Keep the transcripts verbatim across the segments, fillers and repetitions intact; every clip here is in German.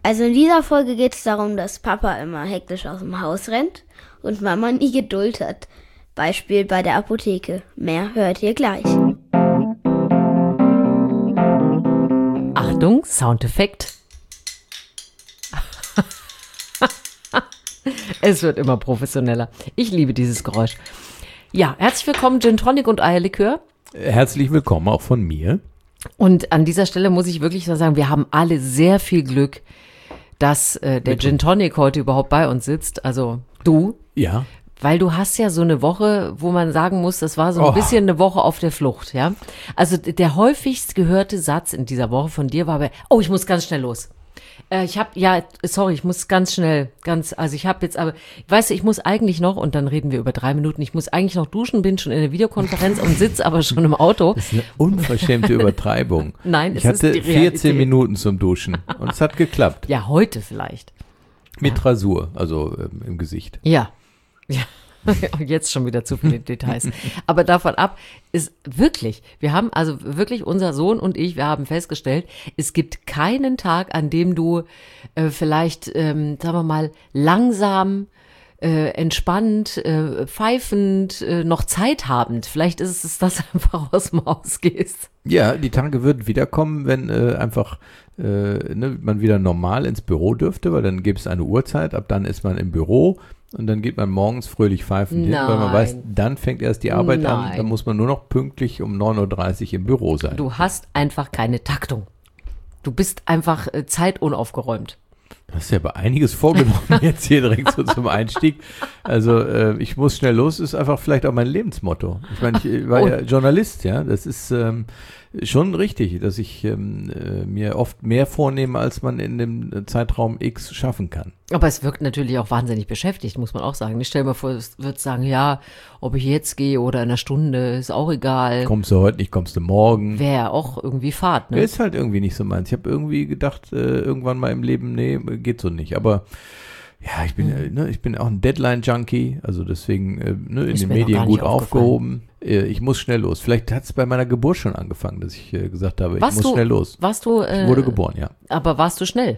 Also in dieser Folge geht es darum, dass Papa immer hektisch aus dem Haus rennt und Mama nie Geduld hat. Beispiel bei der Apotheke. Mehr hört ihr gleich. Achtung, Soundeffekt. Es wird immer professioneller. Ich liebe dieses Geräusch. Ja, herzlich willkommen, Gin Tonic und Eierlikör. Herzlich willkommen auch von mir. Und an dieser Stelle muss ich wirklich sagen, wir haben alle sehr viel Glück, dass äh, der Gin Tonic heute überhaupt bei uns sitzt. Also du. Ja. Weil du hast ja so eine Woche, wo man sagen muss, das war so ein oh. bisschen eine Woche auf der Flucht, ja. Also der häufigst gehörte Satz in dieser Woche von dir war, bei, oh, ich muss ganz schnell los. Äh, ich habe, ja, sorry, ich muss ganz schnell, ganz, also ich habe jetzt, aber, weißt du, ich muss eigentlich noch, und dann reden wir über drei Minuten, ich muss eigentlich noch duschen, bin schon in der Videokonferenz und sitze aber schon im Auto. Das ist eine unverschämte Übertreibung. Nein, ich es hatte ist die vierzehn Minuten zum Duschen und es hat geklappt. Ja, heute vielleicht. Mit ja. Rasur, also ähm, im Gesicht. Ja, ja. Jetzt schon wieder zu viele Details. Aber davon ab ist wirklich, wir haben also wirklich, unser Sohn und ich, wir haben festgestellt, es gibt keinen Tag, an dem du äh, vielleicht, ähm, sagen wir mal, langsam, äh, entspannt, äh, pfeifend, äh, noch Zeit habend. Vielleicht ist es, dass du einfach aus dem Haus gehst. Ja, die Tage würden wiederkommen, wenn äh, einfach äh, ne, man wieder normal ins Büro dürfte, weil dann gibt es eine Uhrzeit, ab dann ist man im Büro. Und dann geht man morgens fröhlich pfeifend hin, weil man weiß, dann fängt erst die Arbeit Nein. an, dann muss man nur noch pünktlich um neun Uhr dreißig im Büro sein. Du hast einfach keine Taktung. Du bist einfach äh, zeitunaufgeräumt. Du hast ja aber einiges vorgenommen jetzt hier direkt so zum Einstieg. Also äh, ich muss schnell los, ist einfach vielleicht auch mein Lebensmotto. Ich meine, ich war oh. ja Journalist, ja, das ist ähm, schon richtig, dass ich ähm, äh, mir oft mehr vornehme, als man in dem Zeitraum X schaffen kann. Aber es wirkt natürlich auch wahnsinnig beschäftigt, muss man auch sagen. Ich stelle mir vor, es wird sagen, ja, ob ich jetzt gehe oder in einer Stunde, ist auch egal. Kommst du heute nicht, kommst du morgen. Wäre ja auch irgendwie Fahrt, ne? Ist halt irgendwie nicht so meins. Ich habe irgendwie gedacht, äh, irgendwann mal im Leben, nee, geht so nicht. Aber ja, ich bin, mhm. ne, ich bin auch ein Deadline-Junkie, also deswegen äh, ne, in den Medien gut aufgehoben. Äh, ich muss schnell los. Vielleicht hat es bei meiner Geburt schon angefangen, dass ich äh, gesagt habe, warst ich muss du, schnell los. Warst du, äh, ich wurde geboren, ja. Aber warst du schnell?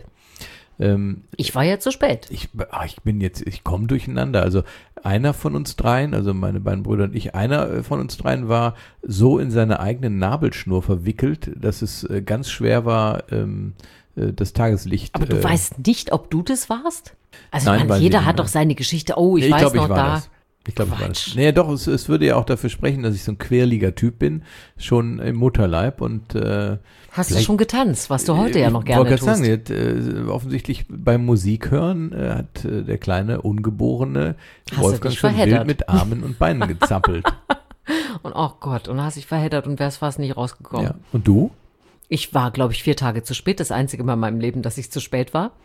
Ähm, ich war ja zu spät. Ich, ach, ich bin jetzt, ich komme durcheinander. Also einer von uns dreien, also meine beiden Brüder und ich, einer von uns dreien war so in seine eigene Nabelschnur verwickelt, dass es äh, ganz schwer war, ähm, äh, das Tageslicht. Aber du äh, weißt nicht, ob du das warst? Also Nein, man, jeder hat doch seine Geschichte. Oh, ich, ich weiß glaub, noch ich war da. Das. Ich glaube, ich war das. Naja, doch, es, es würde ja auch dafür sprechen, dass ich so ein querliger Typ bin, schon im Mutterleib und äh, hast du schon getanzt, was du heute ja noch gerne tust? Ich wollte gerade sagen, äh, offensichtlich beim Musik hören äh, hat äh, der kleine Ungeborene hast Wolfgang schon wild mit Armen und Beinen gezappelt. Und oh Gott, und hast dich verheddert und wärst fast nicht rausgekommen. Ja. Und du? Ich war, glaube ich, vier Tage zu spät. Das einzige Mal in meinem Leben, dass ich zu spät war.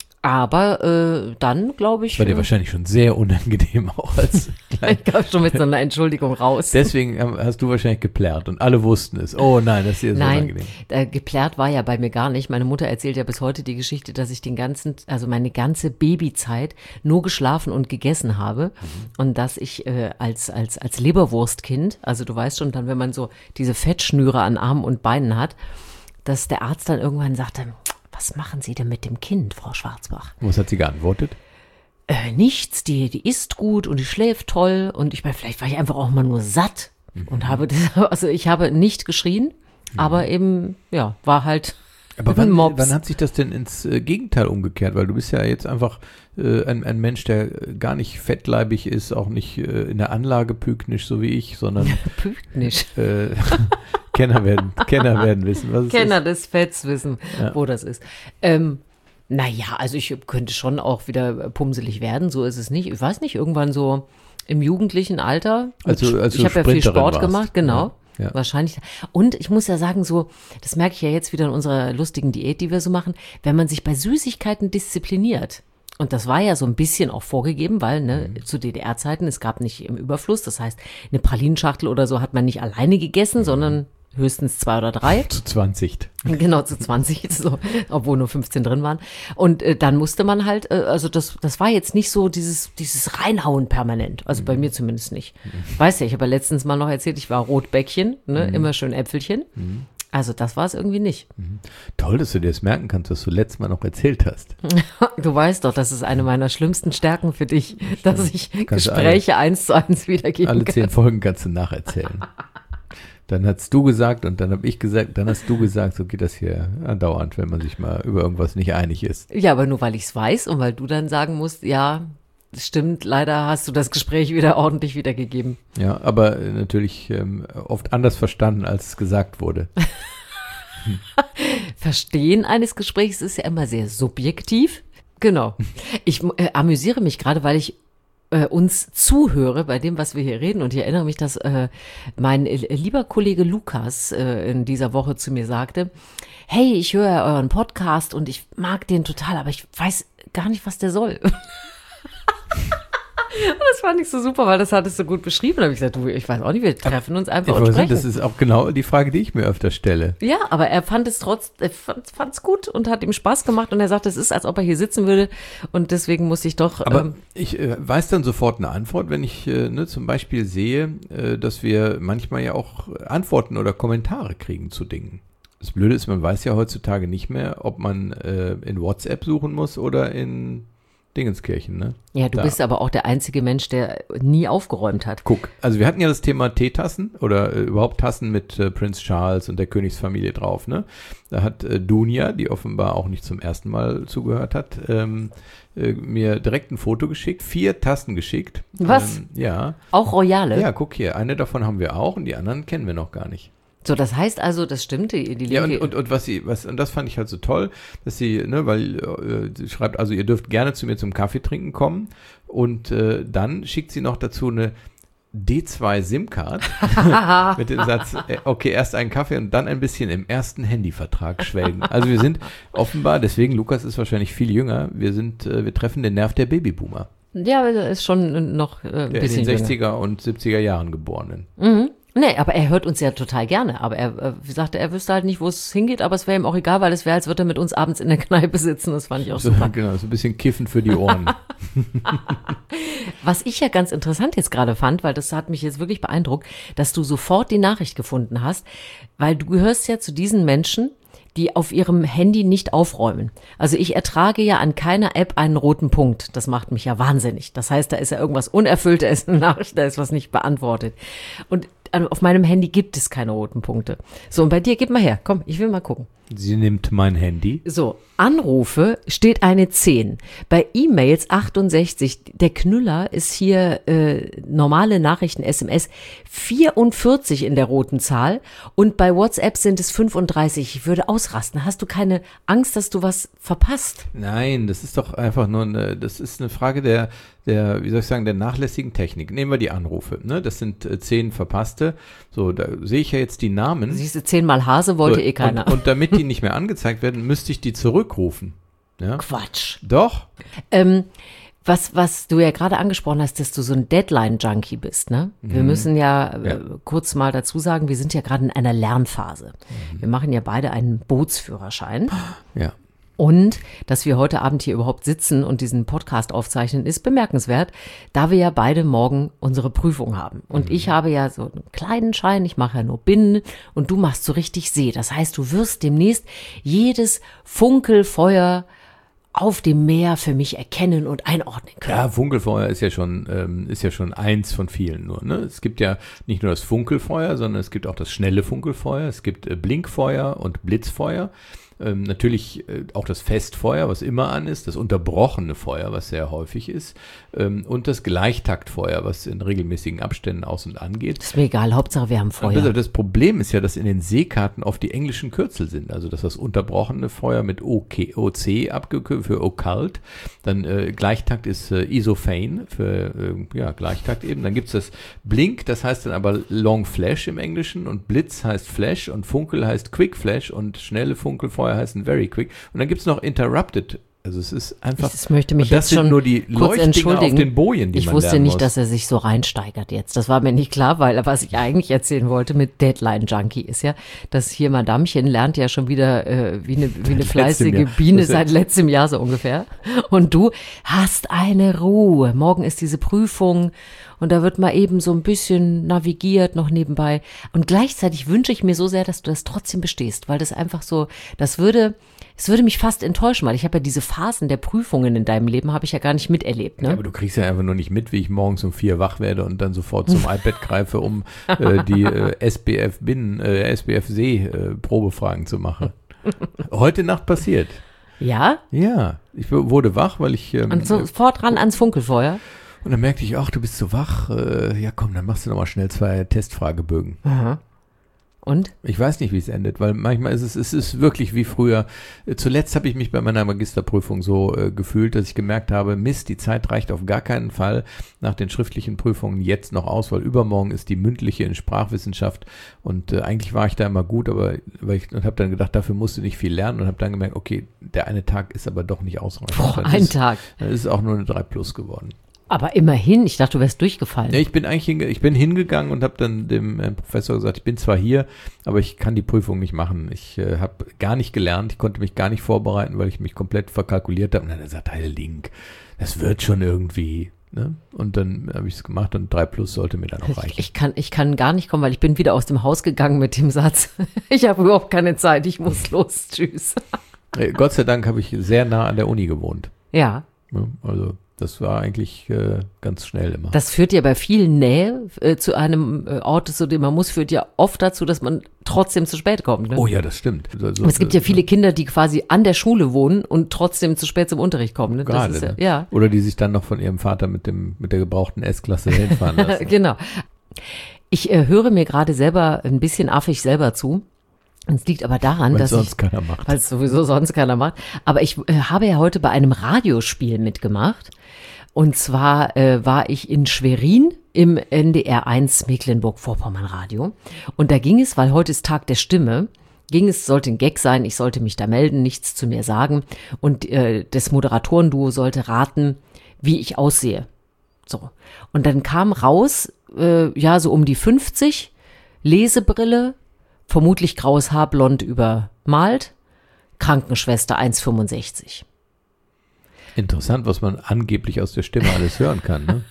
Aber äh, dann, glaube ich. War dir äh, wahrscheinlich schon sehr unangenehm auch als klein. Ich kam schon mit so einer Entschuldigung raus. Deswegen hast du wahrscheinlich geplärrt und alle wussten es. Oh nein, das ist dir so nein, unangenehm. Nein, äh, geplärrt war ja bei mir gar nicht. Meine Mutter erzählt ja bis heute die Geschichte, dass ich den ganzen, also meine ganze Babyzeit nur geschlafen und gegessen habe. Mhm. Und dass ich äh, als, als, als Leberwurstkind, also du weißt schon, dann, wenn man so diese Fettschnüre an Armen und Beinen hat, dass der Arzt dann irgendwann sagte, was machen Sie denn mit dem Kind, Frau Schwarzbach? Was hat sie geantwortet? Äh, nichts, die, die isst gut und die schläft toll. Und ich meine, vielleicht war ich einfach auch mal nur satt mhm. und habe, das, also ich habe nicht geschrien, mhm. aber eben, ja, war halt aber wann, wann hat sich das denn ins äh, Gegenteil umgekehrt? Weil du bist ja jetzt einfach äh, ein, ein Mensch, der gar nicht fettleibig ist, auch nicht äh, in der Anlage pyknisch, so wie ich, sondern pyknisch. Äh, Kenner werden, Kenner werden wissen, was es Kenner ist. des Fetts wissen, ja. wo das ist. Ähm, naja, also ich könnte schon auch wieder pumselig werden, so ist es nicht. Ich weiß nicht, irgendwann so im jugendlichen Alter. Also, als ich habe ja viel Sport warst. gemacht, genau. Ja, ja. Wahrscheinlich. Und ich muss ja sagen, so, das merke ich ja jetzt wieder in unserer lustigen Diät, die wir so machen, wenn man sich bei Süßigkeiten diszipliniert. Und das war ja so ein bisschen auch vorgegeben, weil ne, mhm. zu D D R-Zeiten, es gab nicht im Überfluss. Das heißt, eine Pralinschachtel oder so hat man nicht alleine gegessen, mhm. sondern höchstens zwei oder drei. Zu zwanzig. Genau, zu zwanzig, so, obwohl nur fünfzehn drin waren. Und äh, dann musste man halt, äh, also das das war jetzt nicht so dieses dieses Reinhauen permanent, also mhm. bei mir zumindest nicht. Mhm. Weißt ja, ich habe ja letztens mal noch erzählt, ich war Rotbäckchen, ne, mhm. immer schön Äpfelchen. Mhm. Also das war es irgendwie nicht. Mhm. Toll, dass du dir das merken kannst, was du letztes Mal noch erzählt hast. Du weißt doch, das ist eine meiner schlimmsten Stärken für dich, dass ich Kannst du Gespräche eins zu eins wiedergeben Alle kann. zehn Folgen kannst du nacherzählen. Dann hast du gesagt und dann habe ich gesagt, dann hast du gesagt, so geht das hier andauernd, wenn man sich mal über irgendwas nicht einig ist. Ja, aber nur weil ich es weiß und weil du dann sagen musst, ja, stimmt, leider hast du das Gespräch wieder ordentlich wiedergegeben. Ja, aber äh, natürlich ähm, oft anders verstanden, als es gesagt wurde. Verstehen eines Gesprächs ist ja immer sehr subjektiv. Genau. Ich äh, amüsiere mich gerade, weil ich äh, uns zuhöre bei dem, was wir hier reden. Und ich erinnere mich, dass äh, mein äh, lieber Kollege Lukas äh, in dieser Woche zu mir sagte, hey, ich höre euren Podcast und ich mag den total, aber ich weiß gar nicht, was der soll. Und das fand ich so super, weil das hattest du gut beschrieben. Da habe ich gesagt, du, ich weiß auch nicht, wir treffen uns einfach und sprechen. Das ist auch genau die Frage, die ich mir öfter stelle. Ja, aber er fand es trotz, er fand es gut und hat ihm Spaß gemacht und er sagte, es ist, als ob er hier sitzen würde und deswegen musste ich doch. Aber ähm, ich äh, weiß dann sofort eine Antwort, wenn ich äh, ne, zum Beispiel sehe, äh, dass wir manchmal ja auch Antworten oder Kommentare kriegen zu Dingen. Das Blöde ist, man weiß ja heutzutage nicht mehr, ob man äh, in WhatsApp suchen muss oder in Dingenskirchen, ne? Ja, du da. bist aber auch der einzige Mensch, der nie aufgeräumt hat. Guck, also wir hatten ja das Thema Teetassen oder äh, überhaupt Tassen mit äh, Prinz Charles und der Königsfamilie drauf, ne? Da hat äh, Dunja, die offenbar auch nicht zum ersten Mal zugehört hat, ähm, äh, mir direkt ein Foto geschickt, vier Tassen geschickt. Was? Ähm, ja. Auch Royale? Ja, guck hier, eine davon haben wir auch und die anderen kennen wir noch gar nicht. So, das heißt also, das stimmt, die, die Ja, und, linke- und, und was sie, was, und das fand ich halt so toll, dass sie, ne, weil äh, sie schreibt, also ihr dürft gerne zu mir zum Kaffee trinken kommen und äh, dann schickt sie noch dazu eine D zwei SIM-Card mit dem Satz, äh, okay, erst einen Kaffee und dann ein bisschen im ersten Handyvertrag schwelgen. Also wir sind offenbar, deswegen, Lukas ist wahrscheinlich viel jünger, wir sind, äh, wir treffen den Nerv der Babyboomer, Ja, aber er ist schon noch äh, ein der in bisschen den jünger. sechziger und siebziger Jahren geborenen. Mhm. Nee, aber er hört uns ja total gerne. Aber er äh, sagte, er wüsste halt nicht, wo es hingeht, aber es wäre ihm auch egal, weil es wäre, als würde er mit uns abends in der Kneipe sitzen. Das fand ich auch So, super. genau, so ein bisschen Kiffen für die Ohren. Was ich ja ganz interessant jetzt gerade fand, weil das hat mich jetzt wirklich beeindruckt, dass du sofort die Nachricht gefunden hast, weil du gehörst ja zu diesen Menschen, die auf ihrem Handy nicht aufräumen. Also ich ertrage ja an keiner App einen roten Punkt. Das macht mich ja wahnsinnig. Das heißt, da ist ja irgendwas unerfüllt, da ist eine Nachricht, da ist was nicht beantwortet. Und auf meinem Handy gibt es keine roten Punkte. So, und bei dir, gib mal her. Komm, ich will mal gucken. Sie nimmt mein Handy. So, Anrufe steht eine zehn. Bei E-Mails achtundsechzig. Der Knüller ist hier äh, normale Nachrichten, S M S, vierundvierzig in der roten Zahl. Und bei WhatsApp sind es fünfunddreißig. Ich würde ausrasten. Hast du keine Angst, dass du was verpasst? Nein, das ist doch einfach nur eine, das ist eine Frage der, der, wie soll ich sagen, der nachlässigen Technik. Nehmen wir die Anrufe, ne? Das sind äh, zehn verpasste. So, da sehe ich ja jetzt die Namen. Siehst du, zehnmal Hase wollte so, eh keiner. Und, und damit die nicht mehr angezeigt werden, müsste ich die zurückrufen. Ja? Quatsch. Doch. Ähm, was, was du ja gerade angesprochen hast, dass du so ein Deadline-Junkie bist, ne? Wir müssen ja, Ja. Äh, kurz mal dazu sagen, wir sind ja gerade in einer Lernphase. Wir machen ja beide einen Bootsführerschein. Ja. Und dass wir heute Abend hier überhaupt sitzen und diesen Podcast aufzeichnen, ist bemerkenswert, da wir ja beide morgen unsere Prüfung haben. Und ich habe ja so einen kleinen Schein, ich mache ja nur Binden und du machst so richtig See. Das heißt, du wirst demnächst jedes Funkelfeuer auf dem Meer für mich erkennen und einordnen können. Ja, Funkelfeuer ist ja schon, ähm, ist ja schon eins von vielen nur, ne? Es gibt ja nicht nur das Funkelfeuer, sondern es gibt auch das schnelle Funkelfeuer, es gibt äh, Blinkfeuer und Blitzfeuer. Ähm, natürlich äh, auch das Festfeuer, was immer an ist, das unterbrochene Feuer, was sehr häufig ist, ähm, und das Gleichtaktfeuer, was in regelmäßigen Abständen aus und angeht. Ist mir egal, Hauptsache wir haben Feuer. Also das Problem ist ja, dass in den Seekarten oft die englischen Kürzel sind. Also dass das unterbrochene Feuer mit O C abgekürzt für Occult, dann äh, Gleichtakt ist äh, Isophane für äh, ja, Gleichtakt eben. Dann gibt es das Blink, das heißt dann aber Long Flash im Englischen und Blitz heißt Flash und Funkel heißt Quick Flash und schnelle Funkelfeuer heißen Very Quick. Und dann gibt es noch Interrupted Also es ist einfach. Ich möchte mich und das jetzt sind schon nur die kurz Leuchtdinger entschuldigen. auf den Bojen, die ich man wusste lernen nicht, muss. dass er sich so reinsteigert jetzt. Das war mir nicht klar, weil was ich eigentlich erzählen wollte mit Deadline Junkie ist ja, dass hier Madamchen lernt ja schon wieder äh, wie eine, wie eine fleißige Jahr. Biene Das ist ja- seit letztem Jahr so ungefähr. Und du hast eine Ruhe. Morgen ist diese Prüfung und da wird mal eben so ein bisschen navigiert noch nebenbei. Und gleichzeitig wünsche ich mir so sehr, dass du das trotzdem bestehst, weil das einfach so, das würde, es würde mich fast enttäuschen, weil ich habe ja diese Phasen der Prüfungen in deinem Leben habe ich ja gar nicht miterlebt, Ja, ne? aber du kriegst ja einfach nur nicht mit, wie ich morgens um vier wach werde und dann sofort zum iPad greife, um äh, die äh, S B F Binnen, äh, S B F See äh, Probefragen zu machen. Heute Nacht passiert. Ja? Ja, ich w- wurde wach, weil ich ähm, Und sofort ran ans Funkelfeuer. und dann merkte ich, ach, du bist so wach. Äh, ja, komm, dann machst du noch mal schnell zwei Testfragebögen. Aha. Und? Ich weiß nicht, wie es endet, weil manchmal ist es, es ist wirklich wie früher. Äh, Zuletzt habe ich mich bei meiner Magisterprüfung so äh, gefühlt, dass ich gemerkt habe, Mist, die Zeit reicht auf gar keinen Fall nach den schriftlichen Prüfungen jetzt noch aus, weil übermorgen ist die mündliche in Sprachwissenschaft und äh, eigentlich war ich da immer gut, aber weil ich und habe dann gedacht, dafür musst du nicht viel lernen und habe dann gemerkt, okay, der eine Tag ist aber doch nicht ausreichend. Boah, Dann ein ist, Tag. Dann ist es auch nur eine drei plus geworden. Aber immerhin, ich dachte, du wärst durchgefallen. Ja, ich bin eigentlich hinge ich bin hingegangen und habe dann dem äh, Professor gesagt, ich bin zwar hier, aber ich kann die Prüfung nicht machen. Ich äh, habe gar nicht gelernt, ich konnte mich gar nicht vorbereiten, weil ich mich komplett verkalkuliert habe. Und dann hat er gesagt, hey Link, das wird schon irgendwie. Ne? Und dann habe ich es gemacht und drei plus sollte mir dann auch reichen. Ich, ich, kann, ich kann gar nicht kommen, weil ich bin wieder aus dem Haus gegangen mit dem Satz, ich habe überhaupt keine Zeit, ich muss los, tschüss. Äh, Gott sei Dank habe ich sehr nah an der Uni gewohnt. Ja, Ne? Also das war eigentlich äh, ganz schnell immer. das führt ja bei viel Nähe äh, zu einem äh, Ort, zu dem man muss, führt ja oft dazu, dass man trotzdem zu spät kommt. Ne? Oh ja, das stimmt. Also, Es gibt ja viele Kinder, die quasi an der Schule wohnen und trotzdem zu spät zum Unterricht kommen. Ne? Das Gerade, ist ja, ne? ja. Oder die sich dann noch von ihrem Vater mit dem mit der gebrauchten S-Klasse hinfahren lassen. Genau. Ich äh, höre mir gerade selber ein bisschen affig selber zu. Es liegt aber daran, Weil dass sonst ich, keiner macht. weil es sowieso sonst keiner macht. Aber ich äh, habe ja heute bei einem Radiospiel mitgemacht. Und zwar äh, war ich in Schwerin im N D R eins Mecklenburg-Vorpommern Radio. Und da ging es, weil heute ist Tag der Stimme, ging es, sollte ein Gag sein, ich sollte mich da melden, nichts zu mir sagen. Und äh, das Moderatorenduo sollte raten, wie ich aussehe. So. Und dann kam raus, äh, ja, so um die fünfzig, Lesebrille, vermutlich graues Haar, blond übermalt, Krankenschwester eins Komma fünfundsechzig. Interessant, was man angeblich aus der Stimme alles hören kann. Ne?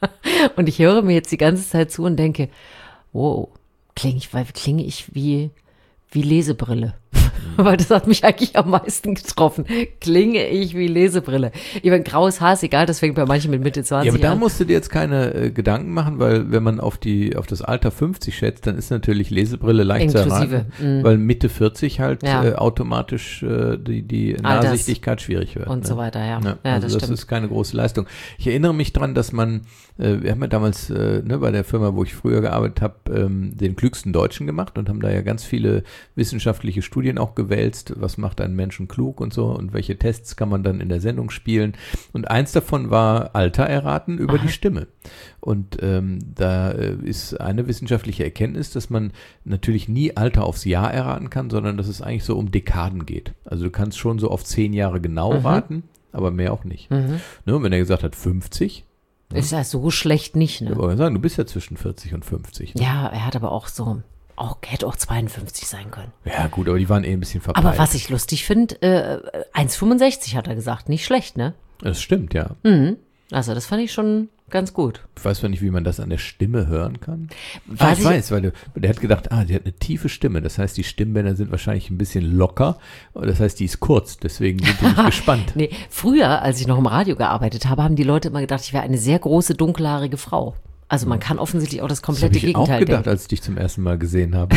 Und ich höre mir jetzt die ganze Zeit zu und denke, wow, klinge ich, weil klinge ich wie, wie Lesebrille. Weil das hat mich eigentlich am meisten getroffen. Klinge ich wie Lesebrille. Ich meine, graues Haar ist egal, das fängt bei manchen mit Mitte zwanzig Ja, aber da an. musst du dir jetzt keine äh, Gedanken machen, weil wenn man auf die auf das Alter fünfzig schätzt, dann ist natürlich Lesebrille leicht zu Inklusive, erraten, mm. weil Mitte vierzig halt Ja. äh, automatisch äh, die, die Alters- Nahsichtigkeit schwierig wird. und ne? so weiter, ja. Ja, Ja, also das das, stimmt. ist keine große Leistung. Ich erinnere mich dran, dass man, äh, wir haben ja damals äh, ne, bei der Firma, wo ich früher gearbeitet habe, ähm, den klügsten Deutschen gemacht und haben da ja ganz viele wissenschaftliche Studien auch gewälzt, was macht einen Menschen klug und so und welche Tests kann man dann in der Sendung spielen. Und eins davon war Alter erraten über Aha. die Stimme. Und ähm, da äh, ist eine wissenschaftliche Erkenntnis, dass man natürlich nie Alter aufs Jahr erraten kann, sondern dass es eigentlich so um Dekaden geht. Also du kannst schon so auf zehn Jahre genau Mhm. raten, aber mehr auch nicht. Mhm. Ne, und wenn er gesagt hat fünfzig, Ist ja so schlecht nicht, ich ne? wollte sagen, du bist ja zwischen vierzig und fünfzig. Ne? Ja, er hat aber auch so, auch, hätte auch zweiundfünfzig sein können. Ja gut, aber die waren eh ein bisschen verpeilt. Aber was ich lustig finde, äh, eins Komma fünfundsechzig hat er gesagt, nicht schlecht, ne? Das stimmt, ja. Mhm. Also das fand ich schon ganz gut. Ich weiß zwar nicht, wie man das an der Stimme hören kann. Ah, Weiß ich ich- weiß, weil du, der hat gedacht, ah, die hat eine tiefe Stimme. Das heißt, die Stimmbänder sind wahrscheinlich ein bisschen locker. Das heißt, die ist kurz. Deswegen sind die nicht gespannt. Nee, früher, als ich noch im Radio gearbeitet habe, haben die Leute immer gedacht, ich wäre eine sehr große, dunkelhaarige Frau. Also man kann offensichtlich auch das Das habe komplette ich auch Gegenteil gedacht, denken. als ich dich zum ersten Mal gesehen habe.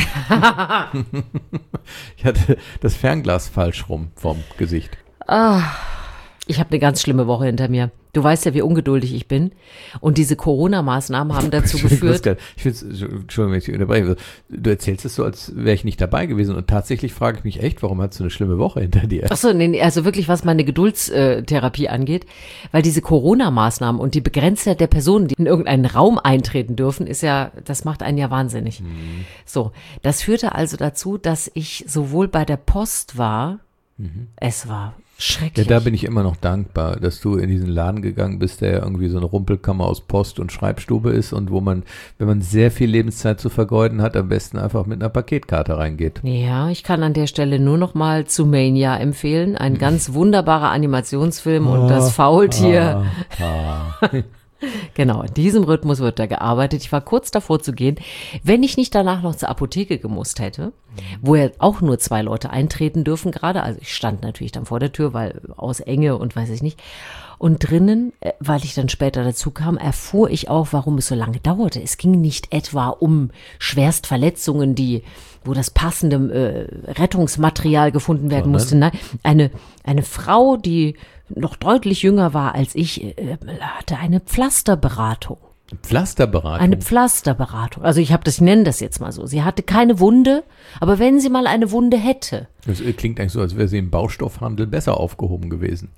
Ich hatte das Fernglas falsch rum vom Gesicht. Ich habe eine ganz schlimme Woche hinter mir. Du weißt ja, wie ungeduldig ich bin. Und diese Corona-Maßnahmen haben dazu Ich weiß geführt. gar nicht, ich find's, Entschuldigung, wenn ich dich unterbreche. Du erzählst es so, als wäre ich nicht dabei gewesen. Und tatsächlich frage ich mich echt, warum hast du eine schlimme Woche hinter dir? Ach so, nee, nee, also wirklich, was meine Geduldstherapie angeht, weil diese Corona-Maßnahmen und die Begrenztheit der Personen, die in irgendeinen Raum eintreten dürfen, ist ja, das macht einen ja wahnsinnig. So, das führte also dazu, dass ich sowohl bei der Post war, es war Schrecklich. Ja, da bin ich immer noch dankbar, dass du in diesen Laden gegangen bist, der ja irgendwie so eine Rumpelkammer aus Post und Schreibstube ist und wo man, wenn man sehr viel Lebenszeit zu vergeuden hat, am besten einfach mit einer Paketkarte reingeht. Ja, ich kann an der Stelle nur noch mal zu Mania empfehlen. Ein ganz wunderbarer Animationsfilm und das Faultier. Ah, ah. Genau, in diesem Rhythmus wird da gearbeitet. Ich war kurz davor zu gehen, wenn ich nicht danach noch zur Apotheke gemusst hätte, wo ja auch nur zwei Leute eintreten dürfen gerade. Also ich stand natürlich dann vor der Tür, weil aus Enge und weiß ich nicht. Und drinnen, weil ich dann später dazu kam, erfuhr ich auch, warum es so lange dauerte. Es ging nicht etwa um Schwerstverletzungen, die, wo das passende äh, Rettungsmaterial gefunden werden musste. Nein, eine, eine Frau, die noch deutlich jünger war als ich, äh, hatte eine Pflasterberatung. Pflasterberatung? Eine Pflasterberatung. Also ich habe das, ich nenne das jetzt mal so. Sie hatte keine Wunde, aber wenn sie mal eine Wunde hätte. Das klingt eigentlich so, als wäre sie im Baustoffhandel besser aufgehoben gewesen.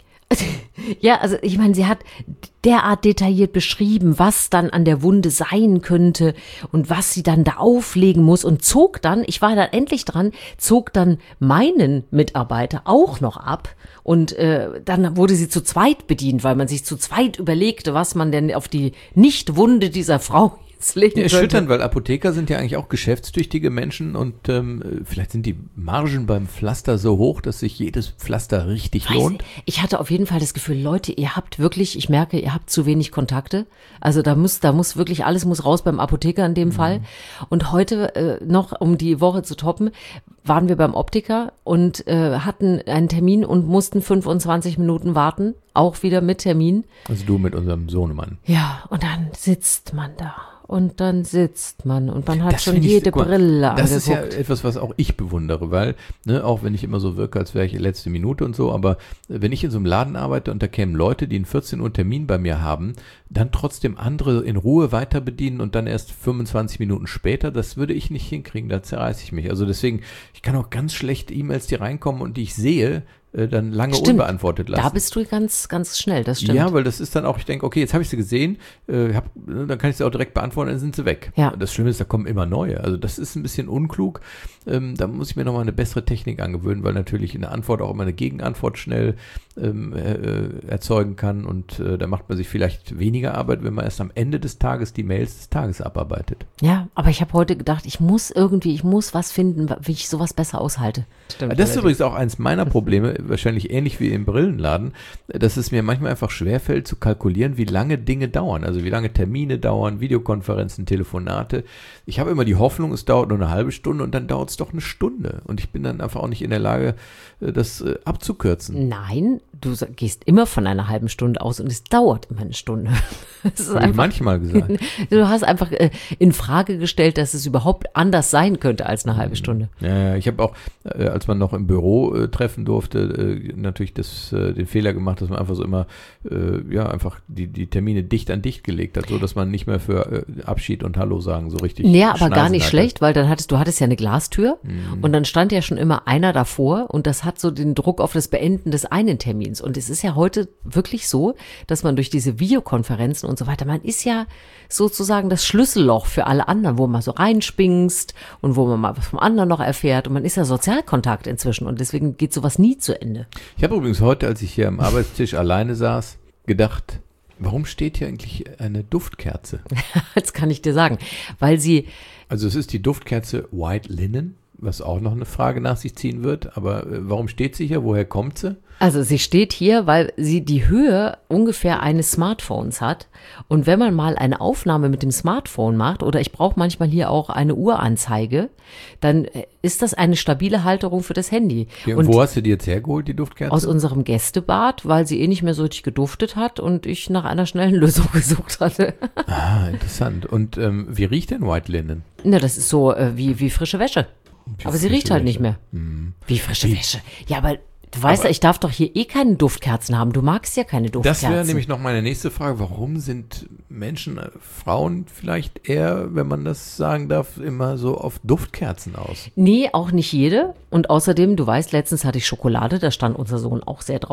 Ja, also ich meine, sie hat derart detailliert beschrieben, was dann an der Wunde sein könnte und was sie dann da auflegen muss und zog dann, ich war dann endlich dran, zog dann meinen Mitarbeiter auch noch ab und äh, dann wurde sie zu zweit bedient, weil man sich zu zweit überlegte, was man denn auf die Nicht-Wunde dieser Frau legen ja, erschütternd, weil Apotheker sind ja eigentlich auch geschäftstüchtige Menschen und ähm, vielleicht sind die Margen beim Pflaster so hoch, dass sich jedes Pflaster richtig Weiß lohnt. Ich hatte auf jeden Fall das Gefühl, Leute, ihr habt wirklich, ich merke, ihr habt zu wenig Kontakte. Also da muss, da muss wirklich, alles muss raus beim Apotheker in dem mhm. Fall. Und heute äh, noch, um die Woche zu toppen, waren wir beim Optiker und äh, hatten einen Termin und mussten fünfundzwanzig Minuten warten, auch wieder mit Termin. Also du mit unserem Sohnemann. Ja, und dann sitzt man da. Und dann sitzt man und man hat das schon jede ich, mal, Brille Das angeguckt. ist ja etwas, was auch ich bewundere, weil, ne, auch wenn ich immer so wirke, als wäre ich letzte Minute und so, aber wenn ich in so einem Laden arbeite und da kämen Leute, die einen vierzehn Uhr Termin bei mir haben, dann trotzdem andere in Ruhe weiter bedienen und dann erst fünfundzwanzig Minuten später, das würde ich nicht hinkriegen, da zerreiße ich mich. Also deswegen, ich kann auch ganz schlecht E-Mails, die reinkommen und die ich sehe, dann lange stimmt. unbeantwortet lassen. Da bist du ganz, ganz schnell, das stimmt. Ja, weil das ist dann auch, ich denke, okay, jetzt habe ich sie gesehen, äh, hab, dann kann ich sie auch direkt beantworten, dann sind sie weg. Ja. Das Schlimme ist, da kommen immer neue. Also das ist ein bisschen unklug. Ähm, da muss ich mir nochmal eine bessere Technik angewöhnen, weil natürlich eine Antwort auch immer eine Gegenantwort schnell ähm, äh, erzeugen kann und äh, da macht man sich vielleicht weniger Arbeit, wenn man erst am Ende des Tages die Mails des Tages abarbeitet. Ja, aber ich habe heute gedacht, ich muss irgendwie, ich muss was finden, wie ich sowas besser aushalte. Stimmt, das ist übrigens auch eins meiner Probleme, wahrscheinlich ähnlich wie im Brillenladen, dass es mir manchmal einfach schwerfällt zu kalkulieren, wie lange Dinge dauern, also wie lange Termine dauern, Videokonferenzen, Telefonate. Ich habe immer die Hoffnung, es dauert nur eine halbe Stunde und dann dauert es doch eine Stunde und ich bin dann einfach auch nicht in der Lage, das abzukürzen. Nein, du gehst immer von einer halben Stunde aus und es dauert immer eine Stunde. Das ist Habe einfach, ich manchmal gesagt. Du hast einfach äh, in Frage gestellt, dass es überhaupt anders sein könnte als eine halbe Stunde. Ja, ich habe auch, äh, als man noch im Büro äh, treffen durfte, äh, natürlich das, äh, den Fehler gemacht, dass man einfach so immer, äh, ja, einfach die, die Termine dicht an dicht gelegt hat, so dass man nicht mehr für äh, Abschied und Hallo sagen so richtig Ja, aber gar nicht hatte. schlecht, weil dann hattest du hattest ja eine Glastür Mhm. und dann stand ja schon immer einer davor und das hat so den Druck auf das Beenden des einen Termins. Und es ist ja heute wirklich so, dass man durch diese Videokonferenzen und so weiter, man ist ja sozusagen das Schlüsselloch für alle anderen, wo man so reinspingst und wo man mal was vom anderen noch erfährt und man ist ja Sozialkontakt inzwischen und deswegen geht sowas nie zu Ende. Ich habe übrigens heute, als ich hier am Arbeitstisch alleine saß, gedacht, warum steht hier eigentlich eine Duftkerze? Das kann ich dir sagen, weil sie Also es ist die Duftkerze White Linen, was auch noch eine Frage nach sich ziehen wird. Aber äh, warum steht sie hier? Woher kommt sie? Also sie steht hier, weil sie die Höhe ungefähr eines Smartphones hat. Und wenn man mal eine Aufnahme mit dem Smartphone macht, oder ich brauche manchmal hier auch eine Uhranzeige, dann ist das eine stabile Halterung für das Handy. Ja, und, und wo hast du die jetzt hergeholt, die Duftkerze? Aus unserem Gästebad, weil sie eh nicht mehr so richtig geduftet hat und ich nach einer schnellen Lösung gesucht hatte. Ah, interessant. Und ähm, wie riecht denn White Linen? Na, das ist so äh, wie, wie frische Wäsche. Wie aber sie riecht halt Wäsche. nicht mehr. Hm. Wie frische Wie? Wäsche. Ja, aber du weißt ja, ich darf doch hier eh keine Duftkerzen haben. Du magst ja keine Duftkerzen. Das wäre nämlich noch meine nächste Frage. Warum sind Menschen, äh, Frauen vielleicht eher, wenn man das sagen darf, immer so auf Duftkerzen aus? Nee, auch nicht jede. Und außerdem, du weißt, letztens hatte ich Schokolade, da stand unser Sohn auch sehr drauf.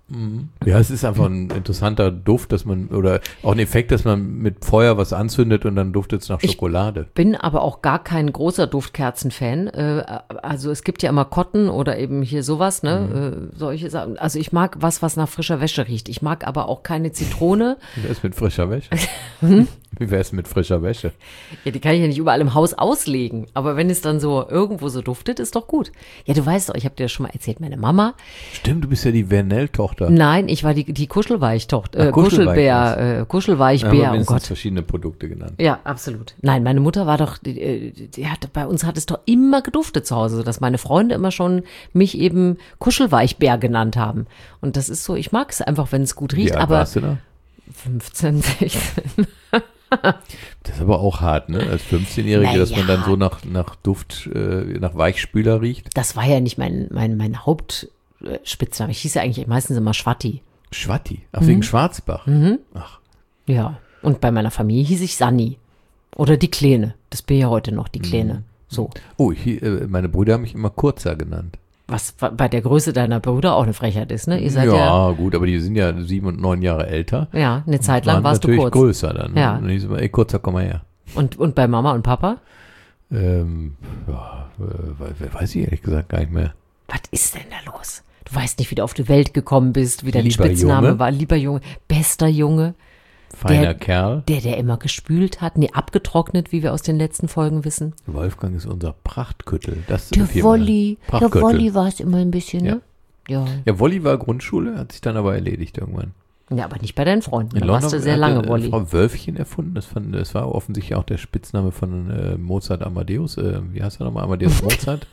Ja, es ist einfach ein interessanter Duft, dass man, oder auch ein Effekt, dass man mit Feuer was anzündet und dann duftet es nach Schokolade. Ich bin aber auch gar kein großer Duftkerzen-Fan. Äh, also es gibt ja immer Cotton oder eben hier sowas, ne, mhm. äh, solche Sachen. Also ich mag was, was nach frischer Wäsche riecht. Ich mag aber auch keine Zitrone. Wie wäre es mit frischer Wäsche? hm? Wie wäre es mit frischer Wäsche? Ja, die kann ich ja nicht überall im Haus auslegen. Aber wenn es dann so irgendwo so duftet, ist doch gut. Ja, du weißt doch, ich habe dir das schon mal erzählt, meine Mama. Stimmt, du bist ja die Vernell-Tochter. Nein, ich war die, die Kuschelweich-Tochter. Äh, Ach, Kuschelweich Kuschelbär, äh, Kuschelweichbär, oh oh Gott. verschiedene Produkte genannt. Ja, absolut. Nein, meine Mutter war doch, die, die hatte, bei uns hat es doch immer geduftet zu Hause, sodass meine Freunde immer schon mich eben Kuschelweichbär genannt haben. Und das ist so, ich mag es einfach, wenn es gut riecht. Wie alt aber warst du da? fünfzehn, sechzehn. Das ist aber auch hart, ne? Als fünfzehnjährige, naja. dass man dann so nach, nach Duft, äh, nach Weichspüler riecht. Das war ja nicht mein, mein, mein Hauptspitzname. Ich hieß ja eigentlich meistens immer Schwatti. Schwatti? Ach, mhm. wegen Schwarzbach? Mhm. Ach. Ja. Und bei meiner Familie hieß ich Sanni. Oder die Kleine. Das bin ja heute noch, die Kleine. Mhm. So. Oh, ich, äh, meine Brüder haben mich immer Kurzer genannt. Was bei der Größe deiner Brüder auch eine Frechheit ist, ne? Ihr seid ja, ja, gut, aber die sind ja sieben und neun Jahre älter. Ja, eine Zeit lang warst du kurz. Natürlich größer dann. Ja. Und ich so, ey, Kurzer, komm mal her. Und, und bei Mama und Papa? Ähm, ja, äh, weiß ich ehrlich gesagt gar nicht mehr. Was ist denn da los? Du weißt nicht, wie du auf die Welt gekommen bist, wie dein Lieber Spitzname Junge. war. Lieber Junge, bester Junge. Feiner der, Kerl. Der, der immer gespült hat, nee, abgetrocknet, wie wir aus den letzten Folgen wissen. Wolfgang ist unser Prachtküttel. Das Der ist Wolli, der Prachtküttel. Wolli war es immer ein bisschen, Ja. ne? Ja. Ja, Wolli war Grundschule, hat sich dann aber erledigt irgendwann. Ja, aber nicht bei deinen Freunden. In Da London warst du sehr hat lange, eine Wolli. Frau Wölfchen erfunden. Das, fand, das war offensichtlich auch der Spitzname von äh, Mozart Amadeus. Äh, wie heißt er nochmal? Amadeus Mozart?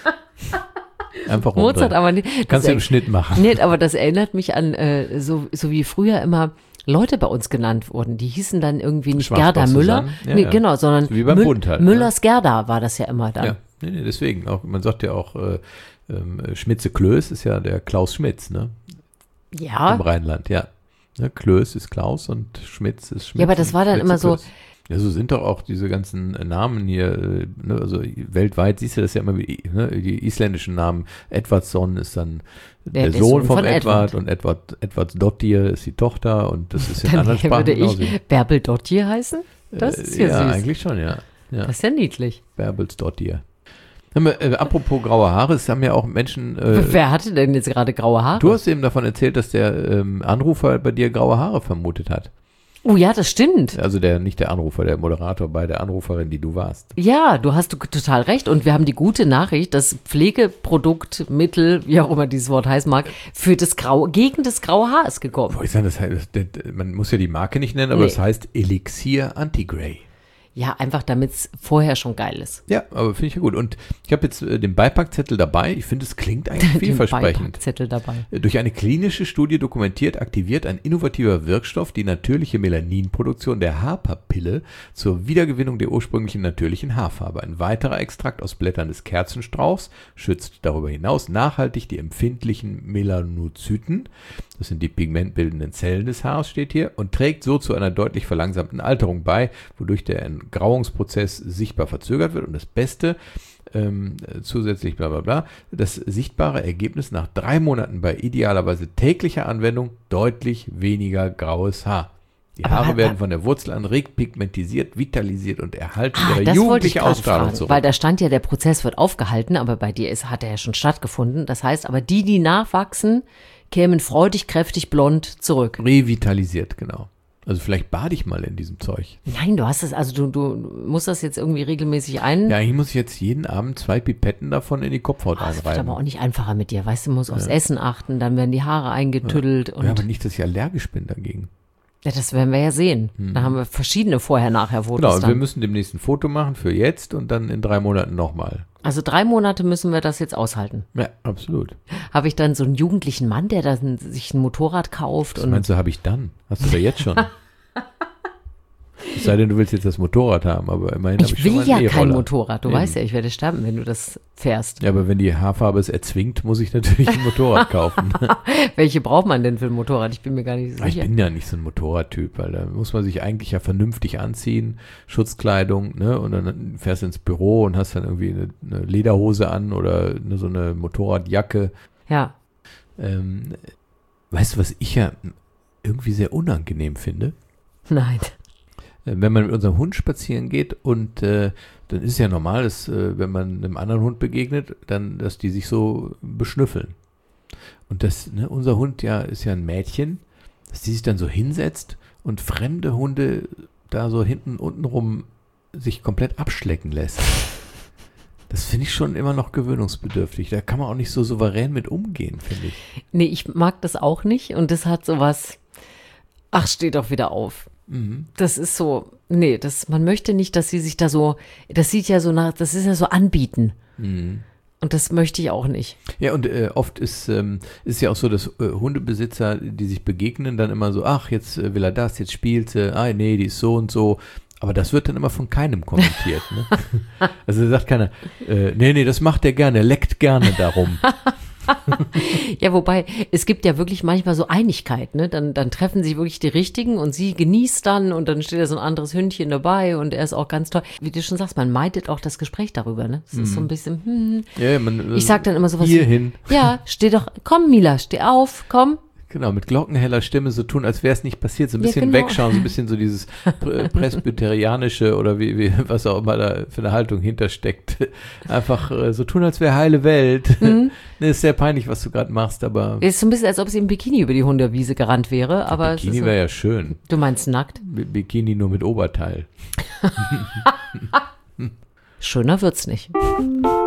Einfach Mozart, umdrehen. aber nicht. Kannst du das im Schnitt machen. Nee, aber das erinnert mich an, äh, so, so wie früher immer Leute bei uns genannt wurden. Die hießen dann irgendwie nicht Schwarzbach Gerda Müller. Susanne. Ja, nee, ja. genau, sondern Wie beim Mü- Bund halt, Müllers Gerda war das ja immer dann. Ja, nee, nee, deswegen. Auch, man sagt ja auch, äh, ähm, Schmitze-Klöß ist ja der Klaus Schmitz, ne? Ja. Im Rheinland, ja. Ne, Klöß ist Klaus und Schmitz ist Schmitz. Ja, aber das war dann Schmitze immer so- Klöß. Ja, so sind doch auch diese ganzen Namen hier, äh, ne, also weltweit siehst du das ja immer, wie, ne, die isländischen Namen. Edvardsson ist dann Der- der, der Sohn Sohn von, von Edward, Edward. und Edward, Edwardsdottir ist die Tochter und das ist in Dann anderen Sprachen würde genauso. ich Bärbel Dottir heißen? Das Äh, ist ja, ja, süß. eigentlich schon, ja. ja. Das ist ja niedlich. Bärbelsdottir. Äh, apropos graue Haare, es haben ja auch Menschen. Äh, Wer hatte denn jetzt gerade graue Haare? du hast eben davon erzählt, dass der ähm, Anrufer bei dir graue Haare vermutet hat. Oh ja, das stimmt. Also der nicht der Anrufer, der Moderator bei der Anruferin, die du warst. Ja, du hast total recht. Und wir haben die gute Nachricht, das Pflegeprodukt, Mittel, wie auch immer dieses Wort heißen mag, für das graue, gegen das graue Haar ist gekommen. Wollte ich sagen, das heißt, das, das, man muss ja die Marke nicht nennen, aber Nee. es heißt Elixier Anti-Grey. Ja, einfach damit es vorher schon geil ist. Ja, aber finde ich ja gut. Und ich habe jetzt äh, den Beipackzettel dabei. Ich finde, es klingt eigentlich Den vielversprechend. Beipackzettel dabei. Durch eine klinische Studie dokumentiert, aktiviert ein innovativer Wirkstoff die natürliche Melaninproduktion der Haarpapille zur Wiedergewinnung der ursprünglichen natürlichen Haarfarbe. Ein weiterer Extrakt aus Blättern des Kerzenstrauchs schützt darüber hinaus nachhaltig die empfindlichen Melanozyten, das sind die pigmentbildenden Zellen des Haares, steht hier, und trägt so zu einer deutlich verlangsamten Alterung bei, wodurch der Entgrauungsprozess sichtbar verzögert wird. Und das Beste, ähm, zusätzlich bla bla bla, das sichtbare Ergebnis nach drei Monaten bei idealerweise täglicher Anwendung deutlich weniger graues Haar. Die Aber Haare wa- werden von der Wurzel an regt, pigmentisiert, vitalisiert und erhalten Ah, ihre das wollte ich jugendliche gerade Ausstrahlung fragen, zurück. weil da stand ja, der Prozess wird aufgehalten, aber bei dir ist, hat er ja schon stattgefunden. Das heißt aber, die, die nachwachsen, kämen freudig, kräftig, blond zurück. Revitalisiert, genau. Also vielleicht bade ich mal in diesem Zeug. Nein, du hast es, also du, du musst das jetzt irgendwie regelmäßig ein. Ja, eigentlich muss ich jetzt jeden Abend zwei Pipetten davon in die Kopfhaut Oh, das wird einreiben. aber auch nicht einfacher mit dir. Weißt du, du musst aufs Essen achten, dann werden die Haare eingetüddelt. Und Ja, aber nicht, dass ich allergisch bin dagegen. ja, das werden wir ja sehen. Da haben wir verschiedene Vorher-Nachher-Fotos Genau, und wir dann. müssen demnächst ein Foto machen für jetzt und dann in drei Monaten nochmal. Also drei Monate müssen wir das jetzt aushalten. Ja, absolut. Habe ich dann so einen jugendlichen Mann, der dann sich ein Motorrad kauft Was und meinst du, habe ich dann? Hast du da jetzt schon? Es sei denn, du willst jetzt das Motorrad haben, aber immerhin habe ich ich schon will mal ja einen kein E-Roller. Motorrad. Du Eben. weißt ja, ich werde sterben, wenn du das fährst. Ja, aber wenn die Haarfarbe es erzwingt, muss ich natürlich ein Motorrad kaufen. Welche braucht man denn für ein Motorrad? Ich bin mir gar nicht Ich sicher. bin ja nicht so ein Motorradtyp, weil da muss man sich eigentlich ja vernünftig anziehen, Schutzkleidung, ne? Und dann fährst du ins Büro und hast dann irgendwie eine, eine Lederhose an oder eine, so eine Motorradjacke. Ja. Ähm, weißt du, was ich ja irgendwie sehr unangenehm finde? Nein. Wenn man mit unserem Hund spazieren geht und äh, dann ist ja normal, dass, äh, wenn man einem anderen Hund begegnet, dann, dass die sich so beschnüffeln. Und das, ne, unser Hund ja ist ja ein Mädchen, dass die sich dann so hinsetzt und fremde Hunde da so hinten untenrum sich komplett abschlecken lässt. Das finde ich schon immer noch gewöhnungsbedürftig. Da kann man auch nicht so souverän mit umgehen, finde ich. Nee, ich mag das auch nicht und das hat sowas, ach, steh doch wieder auf. Mhm. Das ist so, nee, das, man möchte nicht, dass sie sich da so, das sieht ja so nach, das ist ja so anbieten. Mhm. Und das möchte ich auch nicht. Ja, und äh, oft ist ähm, ist ja auch so, dass äh, Hundebesitzer, die sich begegnen, dann immer so, ach, jetzt äh, will er das, jetzt spielt sie, ah, nee, die ist so und so. Aber das wird dann immer von keinem kommentiert. Ne? Also da sagt keiner, äh, nee, nee, das macht er gerne, er leckt gerne darum. Ja, wobei, es gibt ja wirklich manchmal so Einigkeit, ne? Dann, dann treffen sich wirklich die Richtigen und sie genießt dann und dann steht da so ein anderes Hündchen dabei und er ist auch ganz toll. Wie du schon sagst, man meidet auch das Gespräch darüber, ne? Es ist so ein bisschen, hm. Ja, man, Ich sag dann immer sowas. Hierhin. Ja, steh doch, komm Mila, steh auf, komm. Genau, mit glockenheller Stimme so tun, als wäre es nicht passiert. So ein Ja, bisschen genau. wegschauen, so ein bisschen so dieses pr- presbyterianische oder wie, wie, was auch immer da für eine Haltung hintersteckt. Einfach äh, so tun, als wäre heile Welt. Mhm. Ne, ist sehr peinlich, was du gerade machst, aber Ist so ein bisschen, als ob sie im Bikini über die Hundewiese gerannt wäre, aber es Bikini ist so, wäre ja schön. du meinst nackt? B- Bikini nur mit Oberteil. Schöner wird's nicht.